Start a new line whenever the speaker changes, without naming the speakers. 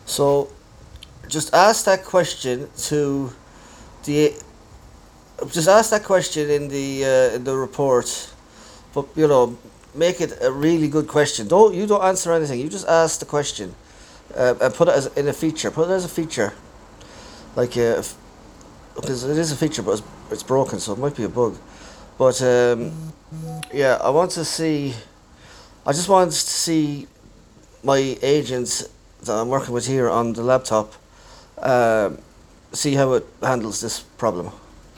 So just ask that question to the just ask that question in the report, but make it a really good question. Don't answer anything. You just ask the question, and put it as in a feature. Put it as a feature, like because it is a feature, but it's broken, so it might be a bug. But yeah, I want to see. I just want to see my agents that I'm working with here on the laptop. Um, See how it handles this problem.